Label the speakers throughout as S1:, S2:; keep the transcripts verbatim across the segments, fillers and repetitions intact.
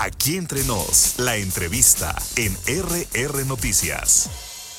S1: Aquí entre nos, la entrevista en R R Noticias.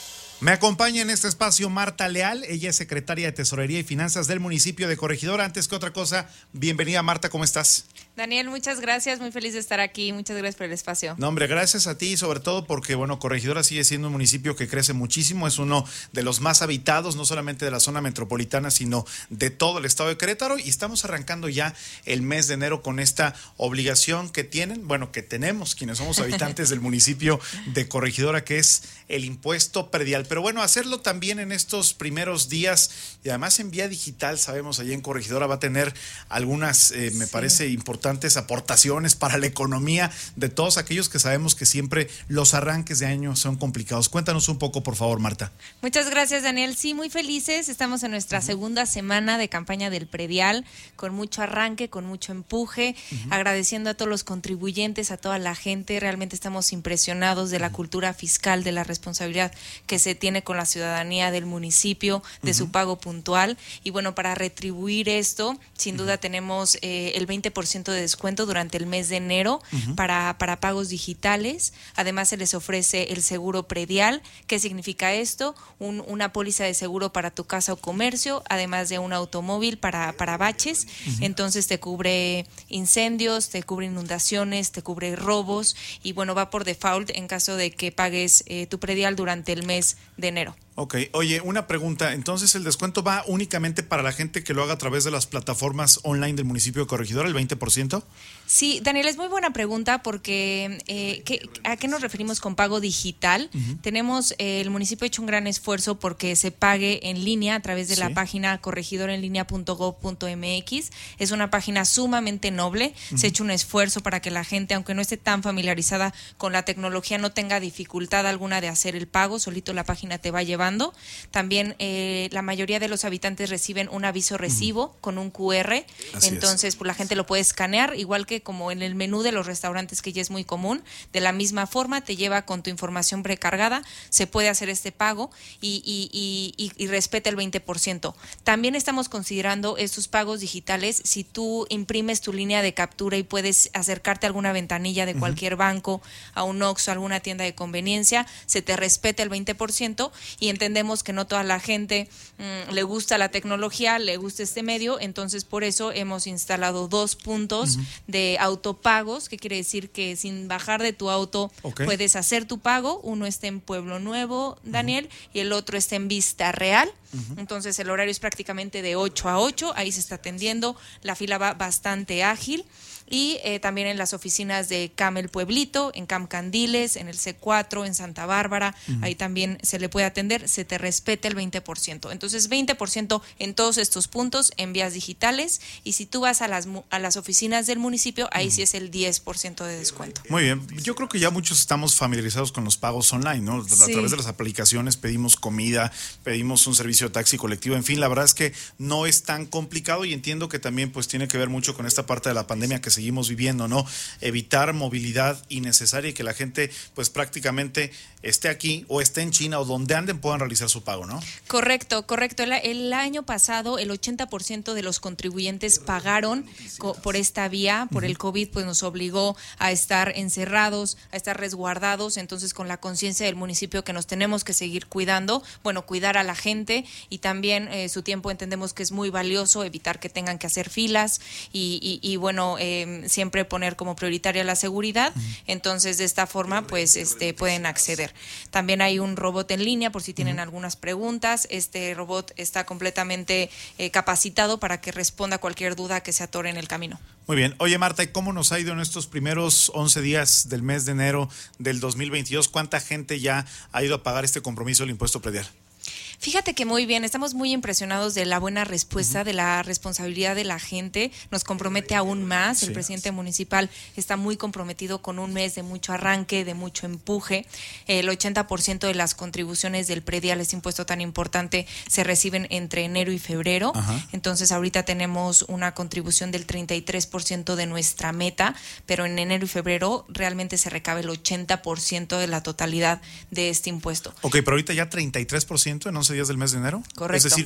S2: Me acompaña en este espacio Marta Leal, ella es secretaria de Tesorería y Finanzas del municipio de Corregidora. Antes que otra cosa, bienvenida Marta, ¿cómo estás?
S3: Daniel, muchas gracias, muy feliz de estar aquí, muchas gracias por el espacio.
S2: No, hombre, gracias a ti, sobre todo porque, bueno, Corregidora sigue siendo un municipio que crece muchísimo, es uno de los más habitados, no solamente de la zona metropolitana, sino de todo el estado de Querétaro, y estamos arrancando ya el mes de enero con esta obligación que tienen, bueno, que tenemos quienes somos habitantes del municipio de Corregidora, que es el impuesto predial. Pero bueno, hacerlo también en estos primeros días y además en vía digital, sabemos, allí en Corregidora va a tener algunas, eh, me sí. parece, importantes aportaciones para la economía de todos aquellos que sabemos que siempre los arranques de año son complicados. Cuéntanos un poco, por favor, Marta.
S3: Muchas gracias, Daniel. Sí, muy felices. Estamos en nuestra uh-huh. segunda semana de campaña del predial, con mucho arranque, con mucho empuje, uh-huh. agradeciendo a todos los contribuyentes, a toda la gente. Realmente estamos impresionados de la uh-huh. cultura fiscal, de la responsabilidad que se tiene con la ciudadanía del municipio, de uh-huh. su pago puntual. Y bueno, para retribuir esto, sin duda uh-huh. tenemos eh, el veinte por ciento de descuento durante el mes de enero uh-huh. para, para pagos digitales. Además, se les ofrece el seguro predial. ¿Qué significa esto? Un, una póliza de seguro para tu casa o comercio, además de un automóvil para, para baches. Uh-huh. Entonces te cubre incendios, te cubre inundaciones, te cubre robos y bueno, va por default en caso de que pagues eh, tu predial durante el mes de enero.
S2: Ok, oye, una pregunta, entonces el descuento va únicamente para la gente que lo haga a través de las plataformas online del municipio de Corregidora, el veinte por ciento?
S3: Sí, Daniel, es muy buena pregunta porque eh, ¿qué, ¿a qué nos referimos con pago digital? Uh-huh. Tenemos, eh, el municipio ha hecho un gran esfuerzo porque se pague en línea a través de sí. la página corregidoraenlinea punto gob punto m x. Es una página sumamente noble, uh-huh. se ha hecho un esfuerzo para que la gente, aunque no esté tan familiarizada con la tecnología, no tenga dificultad alguna de hacer el pago, solito la página te va llevando. También eh, la mayoría de los habitantes reciben un aviso recibo uh-huh. con un cu erre, Así entonces pues la gente lo puede escanear, igual que como en el menú de los restaurantes, que ya es muy común. De la misma forma te lleva con tu información precargada, se puede hacer este pago y, y, y, y, y respeta el veinte por ciento. También estamos considerando estos pagos digitales, si tú imprimes tu línea de captura y puedes acercarte a alguna ventanilla de uh-huh. cualquier banco, a un Oxxo, a alguna tienda de conveniencia, se te respeta el veinte por ciento y entendemos que no toda la gente mmm, le gusta la tecnología, le gusta este medio, entonces por eso hemos instalado dos puntos uh-huh. de autopagos, que quiere decir que sin bajar de tu auto okay. puedes hacer tu pago. Uno está en Pueblo Nuevo, Daniel, uh-huh. y el otro está en Vista Real. Uh-huh. Entonces el horario es prácticamente de ocho a ocho, ahí se está atendiendo, la fila va bastante ágil. Y eh, también en las oficinas de C A M El Pueblito, en C A M Candiles, en el ce cuatro, en Santa Bárbara, uh-huh. ahí también se le puede atender, se te respeta el veinte por ciento. Entonces veinte por ciento en todos estos puntos en vías digitales, y si tú vas a las a las oficinas del municipio, ahí uh-huh. sí es el diez por ciento de descuento.
S2: Muy bien, yo creo que ya muchos estamos familiarizados con los pagos online, ¿no? A sí. través de las aplicaciones pedimos comida, pedimos un servicio de taxi colectivo, en fin, la verdad es que no es tan complicado, y entiendo que también pues tiene que ver mucho con esta parte de la pandemia que seguimos viviendo, ¿no? Evitar movilidad innecesaria y que la gente pues prácticamente esté aquí o esté en China o donde anden puedan realizar su pago, ¿no?
S3: Correcto, correcto. El, el año pasado el ochenta por ciento de los contribuyentes pagaron co- por esta vía, por uh-huh. el COVID, pues nos obligó a estar encerrados, a estar resguardados, entonces con la conciencia del municipio que nos tenemos que seguir cuidando, bueno, cuidar a la gente y también eh, su tiempo entendemos que es muy valioso, evitar que tengan que hacer filas y, y, y bueno, eh, siempre poner como prioritaria la seguridad, uh-huh. entonces de esta forma pues este pueden acceder. También hay un robot en línea por si tienen uh-huh. algunas preguntas. Este robot está completamente eh, capacitado para que responda cualquier duda que se atore en el camino.
S2: Muy bien. Oye, Marta, ¿y cómo nos ha ido en estos primeros once días del mes de enero del dos mil veintidós? ¿Cuánta gente ya ha ido a pagar este compromiso del impuesto predial?
S3: Fíjate que muy bien, estamos muy impresionados de la buena respuesta, uh-huh. de la responsabilidad de la gente, nos compromete aún más, sí. El presidente municipal está muy comprometido con un mes de mucho arranque, de mucho empuje, el ochenta por ciento de las contribuciones del predial, este impuesto tan importante, se reciben entre enero y febrero, uh-huh. entonces ahorita tenemos una contribución del treinta y tres por ciento de nuestra meta, pero en enero y febrero realmente se recabe el ochenta por ciento de la totalidad de este impuesto.
S2: Ok, pero ahorita ya treinta y tres por ciento en once días del mes de enero.
S3: Correcto.
S2: Es decir,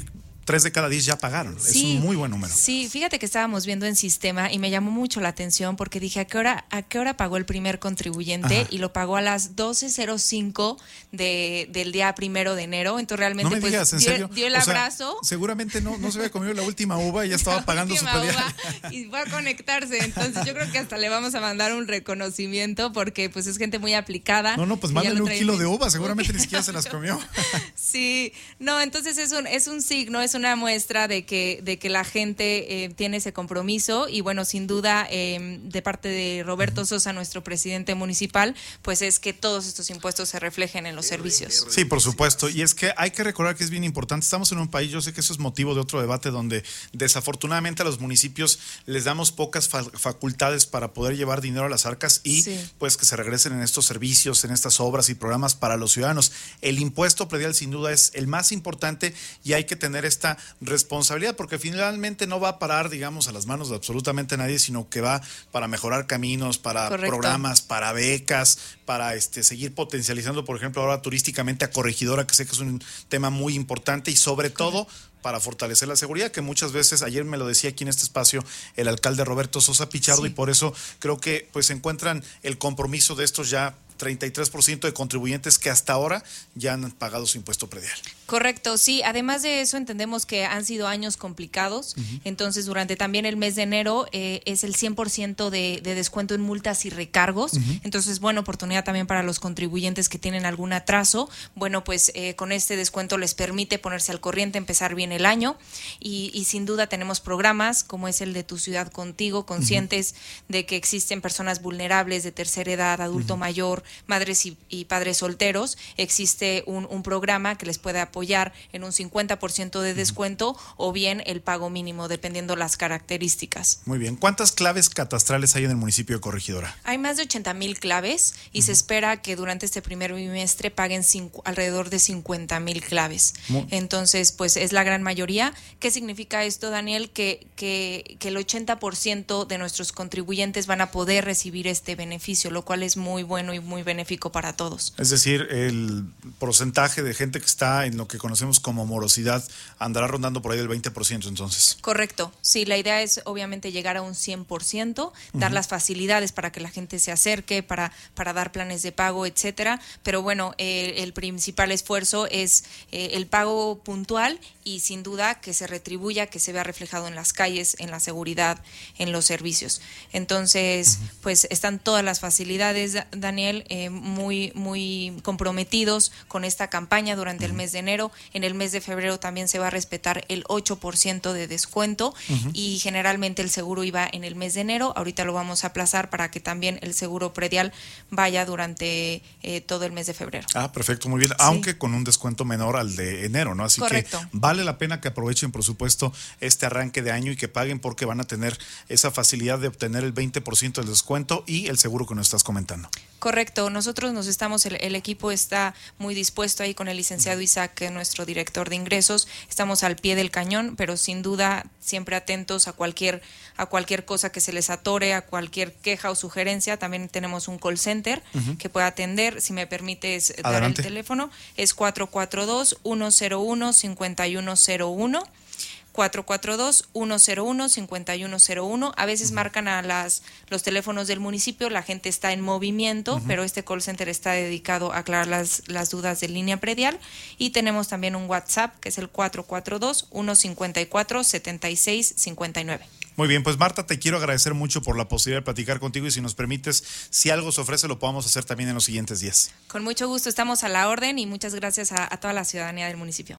S2: tres de cada diez ya pagaron. Sí, es un muy buen número.
S3: Sí, fíjate que estábamos viendo en sistema y me llamó mucho la atención porque dije, ¿a qué hora, a qué hora pagó el primer contribuyente? Ajá. Y lo pagó a las doce cero cinco de, del día primero de enero. Entonces realmente
S2: no me
S3: pues
S2: digas, ¿en
S3: dio,
S2: serio?
S3: dio el
S2: o
S3: abrazo.
S2: Sea, seguramente no, no se había comido la última uva y ya estaba pagando su predial.
S3: Y va a conectarse. Entonces yo creo que hasta le vamos a mandar un reconocimiento porque pues es gente muy aplicada.
S2: No, no, pues mándale un kilo de uva, seguramente ni siquiera se las comió.
S3: Sí, no, entonces es un, es un signo, es una muestra de que, de que la gente eh, tiene ese compromiso y bueno, sin duda eh, de parte de Roberto Sosa, nuestro presidente municipal, pues es que todos estos impuestos se reflejen en los servicios.
S2: Sí, por supuesto, y es que hay que recordar que es bien importante, estamos en un país, yo sé que eso es motivo de otro debate donde desafortunadamente a los municipios les damos pocas fa- facultades para poder llevar dinero a las arcas y sí. pues que se regresen en estos servicios, en estas obras y programas para los ciudadanos. El impuesto predial sin duda es el más importante y hay que tener esta responsabilidad porque finalmente no va a parar, digamos, a las manos de absolutamente nadie, sino que va para mejorar caminos, para Correcto. Programas, para becas, para este seguir potencializando, por ejemplo, ahora turísticamente a Corregidora, que sé que es un tema muy importante y sobre Correcto. Todo para fortalecer la seguridad, que muchas veces, ayer me lo decía aquí en este espacio el alcalde Roberto Sosa Pichardo, sí. y por eso creo que pues encuentran el compromiso de estos ya treinta y tres por ciento de contribuyentes que hasta ahora ya han pagado su impuesto predial.
S3: Correcto, sí. Además de eso, entendemos que han sido años complicados. Uh-huh. Entonces, durante también el mes de enero eh, es el cien por ciento de, de descuento en multas y recargos. Uh-huh. Entonces, buena oportunidad también para los contribuyentes que tienen algún atraso. Bueno, pues eh, con este descuento les permite ponerse al corriente, empezar bien el año. Y, y sin duda tenemos programas como es el de Tu Ciudad Contigo, conscientes uh-huh. de que existen personas vulnerables de tercera edad, adulto uh-huh. mayor, madres y, y padres solteros. Existe un, un programa que les puede apoyar en un cincuenta por ciento de descuento o bien el pago mínimo, dependiendo las características.
S2: Muy bien. ¿Cuántas claves catastrales hay en el municipio de Corregidora?
S3: Hay más de ochenta mil claves y uh-huh. se espera que durante este primer bimestre paguen cinco, alrededor de cincuenta mil claves. Muy. Entonces, pues es la gran mayoría. ¿Qué significa esto, Daniel? Que, que, que el ochenta por ciento de nuestros contribuyentes van a poder recibir este beneficio, lo cual es muy bueno y muy benéfico para todos.
S2: Es decir, el porcentaje de gente que está en lo que conocemos como morosidad andará rondando por ahí del veinte por ciento entonces.
S3: Correcto, sí, la idea es obviamente llegar a un cien por ciento, dar uh-huh. las facilidades para que la gente se acerque, para, para dar planes de pago, etcétera, pero bueno, eh, el principal esfuerzo es eh, el pago puntual y sin duda que se retribuya, que se vea reflejado en las calles, en la seguridad, en los servicios. Entonces, uh-huh. pues están todas las facilidades, Daniel, eh, muy, muy comprometidos con esta campaña durante uh-huh. el mes de enero. En el mes de febrero también se va a respetar el ocho por ciento de descuento uh-huh. y generalmente el seguro iba en el mes de enero. Ahorita lo vamos a aplazar para que también el seguro predial vaya durante eh, todo el mes de febrero.
S2: Ah, perfecto, muy bien. Sí. Aunque con un descuento menor al de enero, ¿no? Así Correcto. Que vale la pena que aprovechen, por supuesto, este arranque de año y que paguen porque van a tener esa facilidad de obtener el veinte por ciento del descuento y el seguro que nos estás comentando.
S3: Correcto, nosotros nos estamos, el, el equipo está muy dispuesto ahí con el licenciado Isaac, que es nuestro director de ingresos, estamos al pie del cañón, pero sin duda siempre atentos a cualquier, a cualquier cosa que se les atore, a cualquier queja o sugerencia. También tenemos un call center uh-huh. que puede atender, si me permites Adelante. Dar el teléfono, es cuatro cuatro dos, uno cero uno, cinco uno cero uno. cuatro cuatro dos, uno cero uno, cinco uno cero uno. A veces uh-huh. marcan a las los teléfonos del municipio, la gente está en movimiento, uh-huh. pero este call center está dedicado a aclarar las, las dudas de línea predial. Y tenemos también un WhatsApp que es el cuatro cuatro dos, uno cinco cuatro, siete seis cinco nueve.
S2: Muy bien, pues Marta, te quiero agradecer mucho por la posibilidad de platicar contigo y si nos permites, si algo se ofrece, lo podamos hacer también en los siguientes días.
S3: Con mucho gusto, estamos a la orden y muchas gracias a, a toda la ciudadanía del municipio.